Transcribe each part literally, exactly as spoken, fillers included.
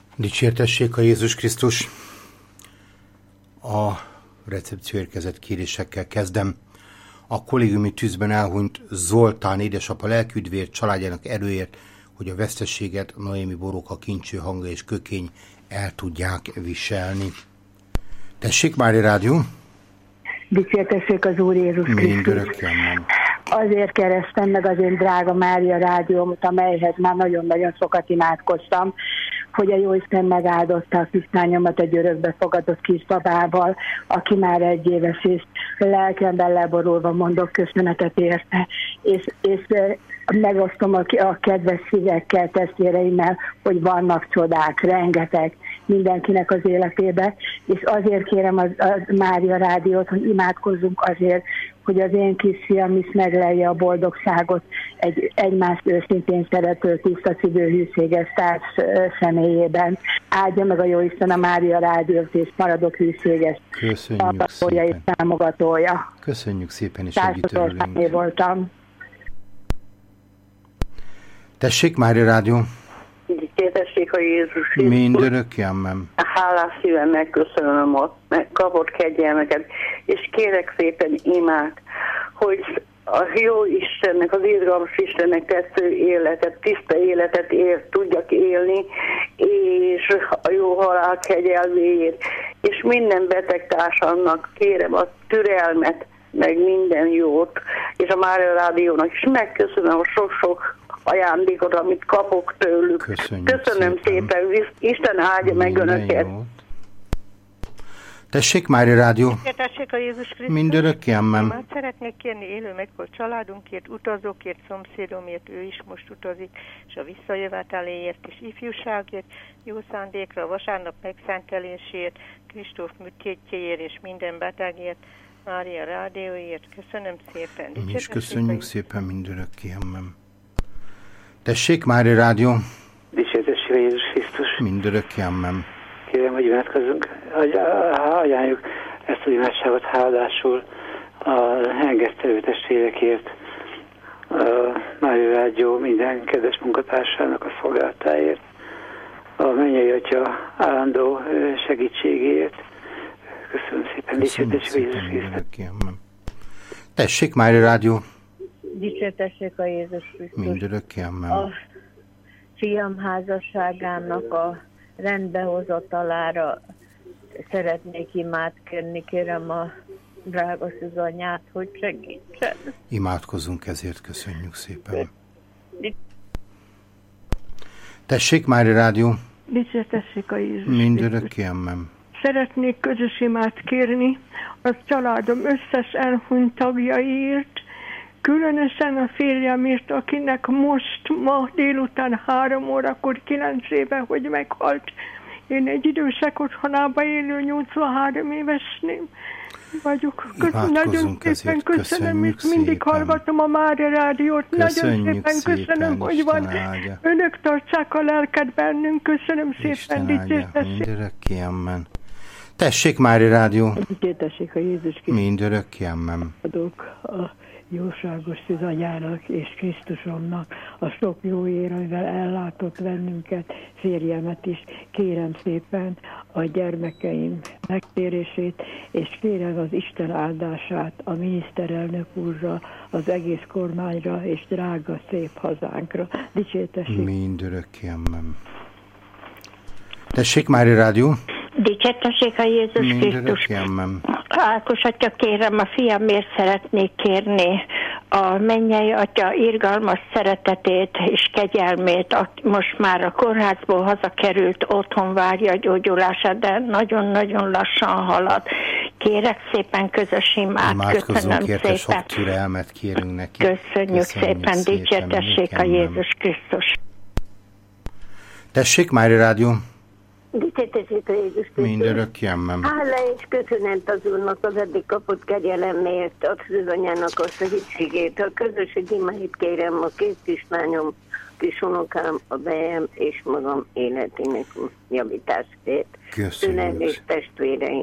Dicsértessék a Jézus Krisztus! A recepció érkezett kérésekkel kezdem. A kollégiumi tűzben elhunyt Zoltán édesapa lelküdvért családjának erőért, hogy a veszteséget Noémi Boróka kincső hangja és kökény el tudják viselni. Tessék, Mária Rádió! Dicsértessék az Úr Jézus Krisztus! Mindörökkel. Azért kerestem meg az én drága Mária Rádiómat, amelyhez már nagyon-nagyon sokat imádkoztam, hogy a Jóisten megáldotta a kislányomat egy örökbefogadott kisbabával, aki már egy éves, és lelkemben leborulva mondok köszönetet érte, és, és megosztom a, a kedves szívekkel, testvéreimmel, hogy vannak csodák, rengeteg mindenkinek az életébe, és azért kérem az, az Mária Rádiót, hogy imádkozzunk azért, hogy az én kisfiam is meglelje a boldogságot egy egymást őszintén szerető, tiszta szívű, hűséges társ személyében. Áldja meg a Jóisten a Mária Rádiót, és maradok hűséges. Köszönjük szépen. És támogatója. Köszönjük szépen, és együtt örülünk. Voltam. Tessék, Mária Rádió! Dicsértessék a Jézus Krisztus! Mindörökké, amen. Hálás szíven megköszönöm a megkapott kegyelmeket, és kérek szépen imát, hogy a jó Istennek, az izgalmas Istennek tetsző életet, tiszta életet ér, tudjak élni, és a jó halál kegyelméért, és minden betegtársamnak kérem a türelmet, meg minden jót, és a Mária Rádiónak is megköszönöm a sok-sok ajándékot, amit kapok tőlük. Köszönjük Köszönöm szépen. szépen. Isten áldja meg önöket. Tessék, Mária Rádió! Tessék a Jézus Krisztus! Mindörökké, amen. Már szeretnék kérni élő megholt családunkért, utazókért, szomszédomért, ő is most utazik, és a visszajöveteléért és ifjúságért, jó szándékra, vasárnap megszentelésért, Kristóf műtétjéért és minden betegért, Mária Rádióért. Köszönöm szépen. Mi is köszönjük szépen, mindörökké, amen. Tessék, Mária Rádió! Dicsértessék a Jézus Krisztus! Mindörökké, amen. Kérem, hogy imádkozzunk, hogy ajánljuk ezt az imádságot hálásul a hengesztelő testvérekért, a Mária Rádió minden kedves munkatársának a szolgálatáért, a mennyei Atya állandó segítségéért. Köszönöm szépen, dicsértessék a Jézus Krisztus! Tessék, Mária Rádió! Dicsértessék a Jézus Krisztus! Mindörökké, amen. A fiam házasságának a rendbehozatalára szeretnék imádkozni, kérem a drága Szűzanyát, hogy segítsen. Imádkozzunk ezért, köszönjük szépen. Tessék, Mária Rádió! Dicsértessék a Jézus! Mindörökké, amen. Szeretnék közös imát kérni a családom összes elhunyt tagjaiért, különösen a férjemért, akinek most ma délután három órakor kilenc éve, hogy meghalt. Én egy idősek otthonába élő nyolcvanhárom éves ném vagyok. Köszönöm, nagyon szépen köszönöm, és mindig szépen hallgatom a Mária Rádiót. Köszönjük nagyon szépen, szépen köszönöm, hogy Isten van. Áldja. Önök tartsák a lelket bennünk. Köszönöm szépen, Isten áldja, dicsértessék. mindörökké, amen. Tessék, Mária Rádió! Dicsértessék a Jézus Krisztus! Mindörökké, amen. Adok a jóságos Szűzanyának és Krisztusomnak a sok jóért, amivel ellátott bennünket, férjemet is. Kérem szépen a gyermekeim megtérését, és kérem az Isten áldását a miniszterelnök úrra, az egész kormányra és drága szép hazánkra. Dicsértessék! Mindörökké, amen. Tessék, Mária Rádió! Dicsértessék a Jézus Krisztus! Ákos atya, kérem, a fiamért szeretnék kérni a mennyei atya irgalmas szeretetét és kegyelmét, most már a kórházból hazakerült, otthon várja a gyógyulását, de nagyon-nagyon lassan halad. Kérek szépen közös imát. Imádkozunk érte, sok türelmet kérünk neki. Köszönjük, Köszönjük szépen, szépen dicsértessék a Jézus Krisztus! Tessék, Mária Rádió! Dicsértessék a Jézus Krisztus! Mindörökké, amen. Hála és köszönet az Úrnak az eddig kapott kegyelemért, a Szűzanyának a segítségét. A közösség imáit kérem a két kislányom, kisunokám, a bejem és magam életének javításért. Köszönjük. És testvéreim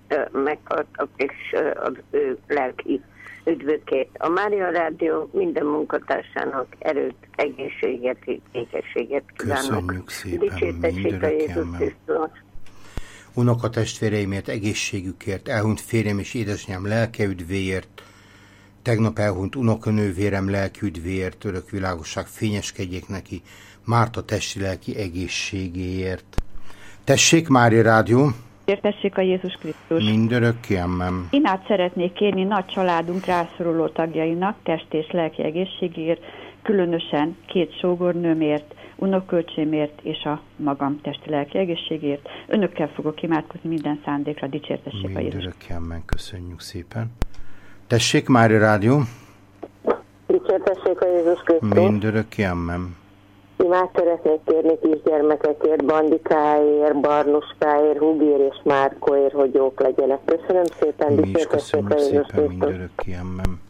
meghaltak, és az ő lelki üdvökét. A Mária Rádió minden munkatársának erőt, egészséget, ékességet kívánok. Köszönjük szépen, Dicsértessék a Jézus Krisztus. Unokatestvéreimért, egészségükért, elhunyt férjem és édesanyám lelkeüdvéért, tegnap elhunyt unokanővérem lelkiüdvéért, örök világosság fényeskedjék neki, Márta testi-lelki egészségéért. Tessék, Mária Rádió! Értessék a Jézus Krisztus! Mindörökké, amen. Imát szeretnék kérni nagy családunk rászoruló tagjainak test és lelki egészségéért, különösen két sógornőmért, unokölcsémért és a magam testi-lelki egészségért. Önökkel fogok imádkozni minden szándékra, dicsértessék a Jézus. Mindörökké, amen. Köszönjük szépen. Tessék, Mária Rádió! Dicsértessék a Jézus Krisztus! Mindörökké, amen. Imát szeretnék kérni kisgyermekekért, Bandikáért, Barnuskáért, Hugér és Márkóért, hogy jók legyenek. Köszönöm szépen, dicsértessék a Jézus Krisztus! Mindörökké, amen.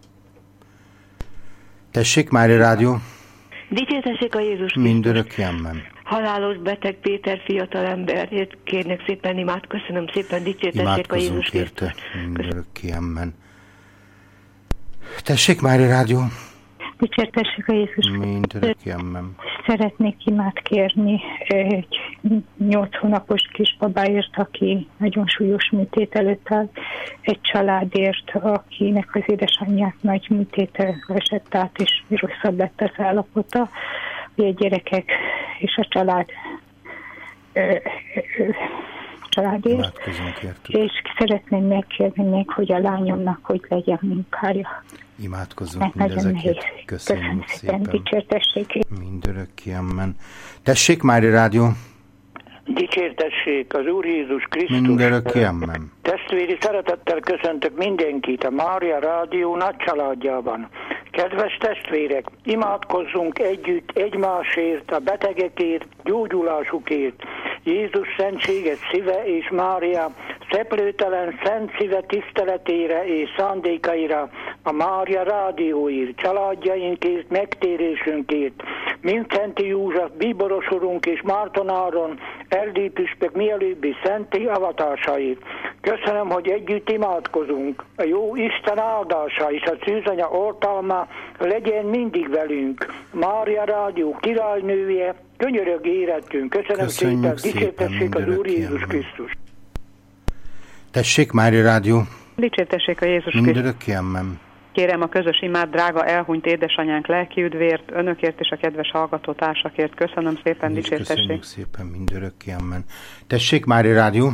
Tessék, Mária Rádió! Dicsértessék a Jézus Krisztus! Mindörökké, amen. Halálos beteg Péter fiatalemberért kérnek szépen imát. Köszönöm szépen, dicsértessék a Jézus Krisztus! Mindörökké, amen. Tessék, Mária Rádió! Dicsértessék a Jézus Krisztus! Mindörökké, amen. Szeretnék imát kérni egy nyolc hónapos kisbabáért, aki nagyon súlyos műtét előtt áll, egy családért, akinek az édesanyját nagy műtétre esett át, és rosszabb lett az állapota, hogy a gyerekek és a család ö, ö, családért, és szeretném megkérni még, hogy a lányomnak hogy legyen munkája. Imádkozunk mindezekért. Köszönjük szépen. Dicsértessék. Mindörökké, amen. Tessék, Mária Rádió! Dicsértessék az Úr Jézus Krisztus! Mindörökké, amen. Testvéri szeretettel köszöntök mindenkit a Mária Rádió nagy családjában. Kedves testvérek, imádkozzunk együtt egymásért, a betegekért, gyógyulásukért. Jézus szentséges szíve és Mária szeplőtelen szent szíve tiszteletére és szándékaira, a Mária Rádióért, családjainkért, megtérésünkért, Mincenti József, Bíboros urunk és Márton Áron, Erdély püspök mielőbbi szenti avatásaért. Köszönöm, hogy együtt imádkozunk. A jó Isten áldása és a szűzanya oltalma legyen mindig velünk. Mária Rádió királynője, könyörög életünk. Köszönöm Köszönjük szépen, dicsértessék az Úr Jézus Krisztus. Tessék, Mária Rádió! Dicsértessék a Jézus Krisztus! Mindörökké, amen. Kérem a közös imát, drága elhunyt édesanyánk lelkiüdvért, önökért és a kedves hallgatótársakért. Köszönöm szépen, dicsértessék. Köszönjük szépen, mindörökké, amen. Tessék, Mária Rádió!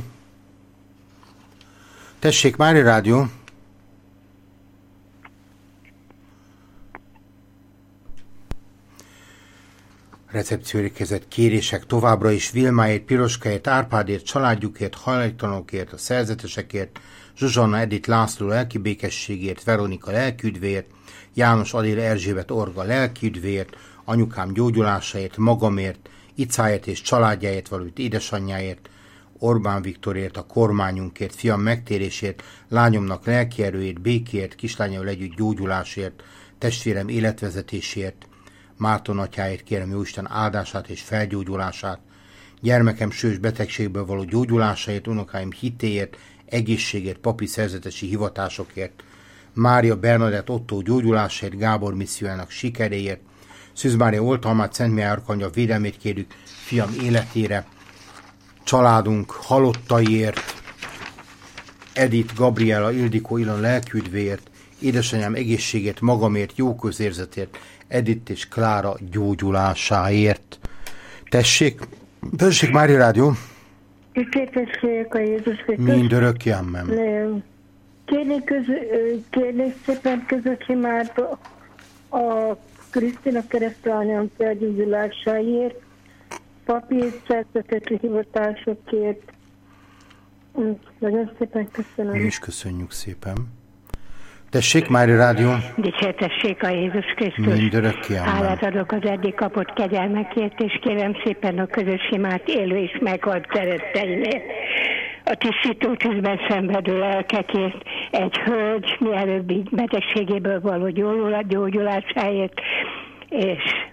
Tessék, Mária Rádió! Recepcióérkezett kérések továbbra is Vilmáért, Piroskáért, Árpádért, családjukért, hajléktalanokért, a szerzetesekért, Zsuzsanna Edith László lelkibékességért, Veronika lelkiüdvéért, János Adél Erzsébet Orga lelkiüdvéért, anyukám gyógyulásáért, magamért, Icáért és családjáért, valamint édesanyjáért, Orbán Viktorért, a kormányunkért, fiam megtérésért, lányomnak lelkierőért, békéért, kislányom együtt gyógyulásért, testvérem életvezetésért, Márton atyáért kérem Jóisten áldását és felgyógyulását, gyermekem sős betegségből való gyógyulásáért, unokáim hitéért, egészségért, papi szerzetesi hivatásokért, Mária Bernadett Ottó gyógyulásáért, Gábor missziójának sikeréért, Szűz Mária oltalmát, Szent Mihály Arkangya védelmét kérjük fiam életére, családunk halottaiért, Edith, Gabriela, Ildikó, Ilan lelküdvéért, édesanyám egészségért, magamért, jó közérzetért, Edith és Klára gyógyulásáért. Tessék, tessék, Mária Rádió! Dicsértessék a Jézus Krisztus! Mindörökké, amen. Kérnék, közö, kérnék szépen közös imát a Krisztina keresztanyám felgyógyulásáért, papi és szerzetesi hivatásokért. Nagyon szépen köszönöm. Mi is köszönjük szépen. Tessék, Mária Rádió! Dicsértessék a Jézus Krisztus! Mindörökké, amen. Hálát adok az eddig kapott kegyelmekért, és kérem szépen a közös imát élő és meghalt szeretteinél. A tisztító tűzben szenvedő lelkekért, egy hölgy mielőbbi betegségéből való gyógyulásáért, és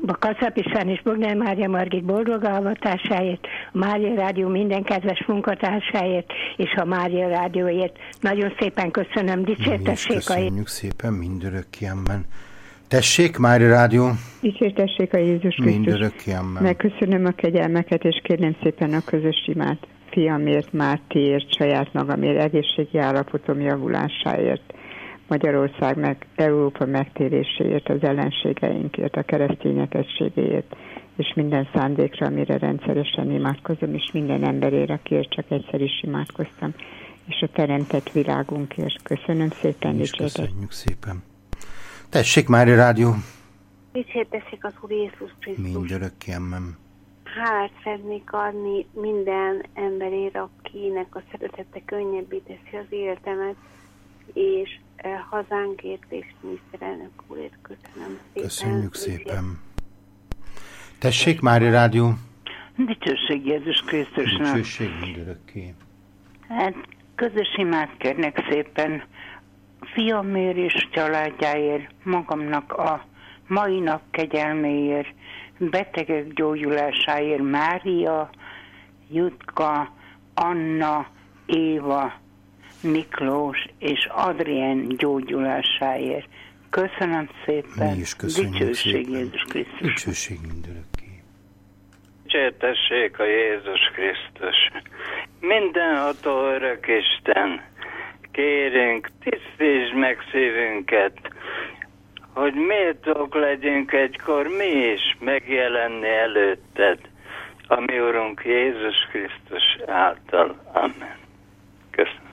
Kacap István és Bognár Mária Margit boldog avatásáért, a Mária Rádió minden kedves munkatársáért, és a Mária Rádióért. Nagyon szépen köszönöm, dicsértessék a... Köszönjük szépen, mindörökké ammen. Tessék, Mária Rádió! Dicsértessék a Jézus Krisztus! Mindörökké ammen. Megköszönöm a kegyelmeket, és kérném szépen a közös imát fiamért, Mártiért, saját magamért, egészségi állapotom javulásáért, Magyarország meg Európa megtéréséért, az ellenségeinkért, a keresztények egységéért, és minden szándékra, amire rendszeresen imádkozom, és minden emberért, akiért csak egyszer is imádkoztam, és a teremtett világunkért. Köszönöm szépen, és köszönjük szépen. Tessék, Mária Rádió! Dicsértessék az Úr Jézus Krisztus! Mindörökké ammen. Hálát szeretnék adni minden emberért, akinek a szeretete könnyebbé teszi az életemet, és eh, hazánkért és miniszterelnök úrért köszönöm szépen. Köszönjük szépen. Tessék, Mária Rádió! Dicsőség Jézus Krisztusnak! Dicsőség mindörökké! Hát közös imát kérnek szépen fiamért és családjáért, magamnak a mai nap kegyelméért, betegek gyógyulásáért, Mária, Jutka, Anna, Éva, Miklós és Adrien gyógyulásáért. Köszönöm szépen. Mi is köszönjük Dicsőség szépen. Jézus Krisztus. Dicsőség mindörökké. Dicsértessék a Jézus Krisztus. Mindenható örök Isten, kérünk, tisztítsd meg szívünket, hogy méltók legyünk egykor mi is megjelenni előtted, a mi Urunk Jézus Krisztus által. Amen. Köszönöm.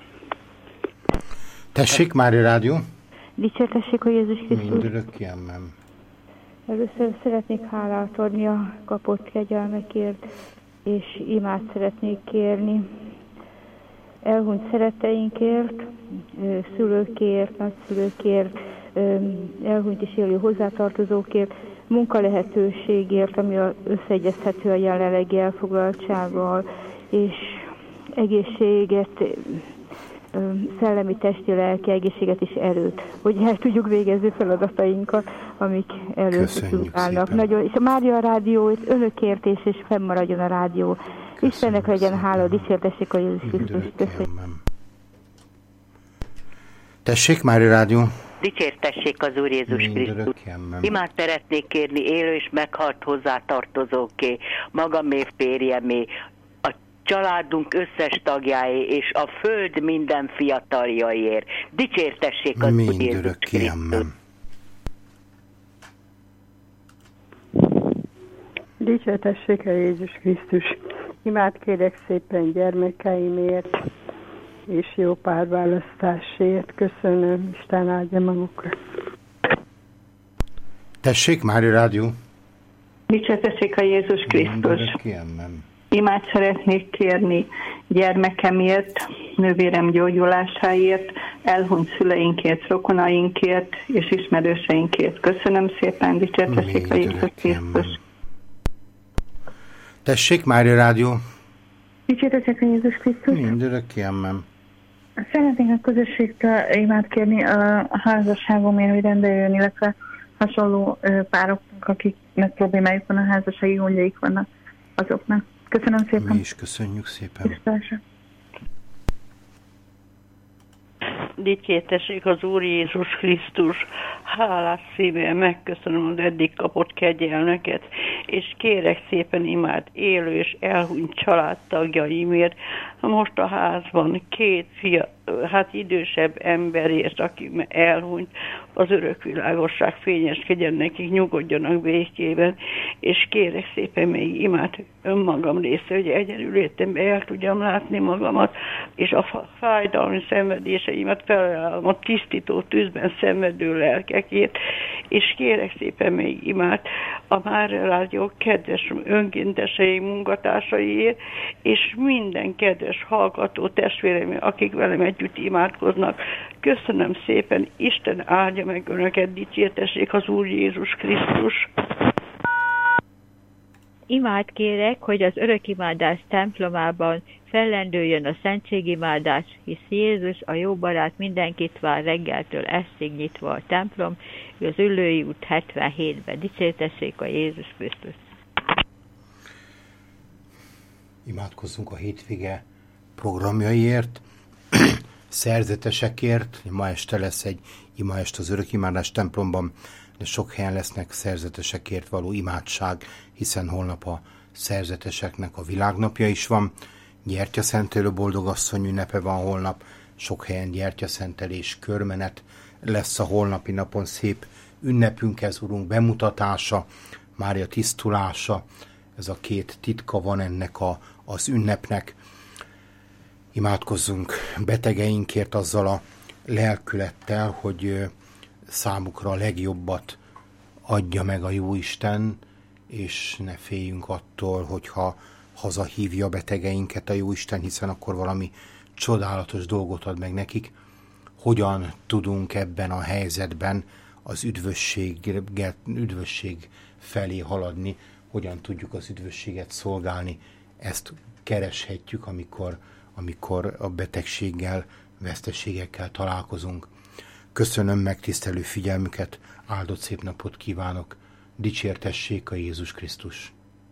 Tessék, Mária Rádió! Dicsértessék a Jézus Krisztus! Mindörökké ammen. Először szeretnék hálát adni a kapott kegyelmekért, és imát szeretnék kérni elhunyt szeretteinkért, szülőkért, nagyszülőkért, elhunyt és élő hozzátartozókért, munkalehetőségért, ami összeegyezhető a jelenlegi elfoglaltsággal, és egészséget, szellemi, testi, lelki egészséget és erőt, hogy el tudjuk végezni feladatainkat, amik előttünk állnak. Nagyon, és a Mária Rádió önökért és, és fennmaradjon a rádió. Köszönjük. Istennek legyen hála, dicsértessék a Jézus Krisztus. Köszönjük. Tessék, Mária Rádió! Dicsértessék az Úr Jézus Krisztus. Imát szeretnék kérni élő és meghalt hozzátartozóké, magamé, férjemé, a családunk összes tagjáé és a föld minden fiataljaiért. Dicsértessék az Úr Jézus Krisztus. Dicsértessék a Jézus Krisztus. Imát kérek szépen gyermekeimért, és jó párválasztásért. Köszönöm, Isten áldja magukra. Tessék, Mária Rádió! Dicsértessék a Jézus Krisztus! Imát szeretnék kérni gyermekemért, nővérem gyógyulásáért, elhunyt szüleinkért, rokonainkért és ismerőseinkért. Köszönöm szépen, dicsértessék a Jézus Krisztus! Tessék, Mária Rádió! Dicsértessék a Jézus Krisztus! Mindörökké ammen. Szeretnék a közösségtől imát kérni a házasságomért, hogy rendeljön, illetve hasonló pároknak, akiknek problémájuk van, a házassági gondjaik vannak azoknak. Köszönöm szépen! Mi is köszönjük szépen! Tisztelső. Dicsértessék az Úr Jézus Krisztus, hálás szívvel megköszönöm az eddig kapott kegyelmeket, és kérek szépen imát élő és elhunyt családtagjaimért. Most a házban két fia, hát idősebb emberért, aki elhunyt, az örökvilágosság fényeskedjen nekik, nyugodjanak békében, és kérek szépen még imát önmagam része, hogy egyedül létemben el tudjam látni magamat, és a fájdalmi szenvedéseimet felajánlom a tisztító tűzben szenvedő lelkekért, és kérek szépen még imát a Mária Rádió kedves önkéntesei, munkatársaiért, és minden kedves hallgató testvérem, akik velem együtt imádkoznak. Köszönöm szépen, Isten áldja meg önöket, dicsértessék az Úr Jézus Krisztus. Imát kérek, hogy az örökimádás templomában fellendüljön a szentségimádás, hisz Jézus, a jó barát mindenkit vár reggeltől estig nyitva a templom, az Üllői út hetvenhétben. Dicsértessék a Jézus Krisztus! Imádkozzunk a hétvége programjaiért, szerzetesekért. Ma este lesz egy imaest az örökimádás templomban, de sok helyen lesznek szerzetesekért való imádság, hiszen holnap a szerzeteseknek a világnapja is van. Gyertyaszentelő boldogasszony ünnepe van holnap, sok helyen gyertyaszentelés, körmenet lesz a holnapi napon, szép ünnepünk ez, Urunk bemutatása, Mária tisztulása, ez a két titka van ennek a, az ünnepnek. Imádkozzunk betegeinkért azzal a lelkülettel, hogy számukra a legjobbat adja meg a Jóisten, és ne féljünk attól, hogyha hazahívja betegeinket a Jóisten, hiszen akkor valami csodálatos dolgot ad meg nekik. Hogyan tudunk ebben a helyzetben az üdvösség, üdvösség felé haladni, hogyan tudjuk az üdvösséget szolgálni, ezt kereshetjük, amikor, amikor a betegséggel, veszteségekkel találkozunk. Köszönöm megtisztelő figyelmüket, áldott szép napot kívánok, dicsértessék a Jézus Krisztus!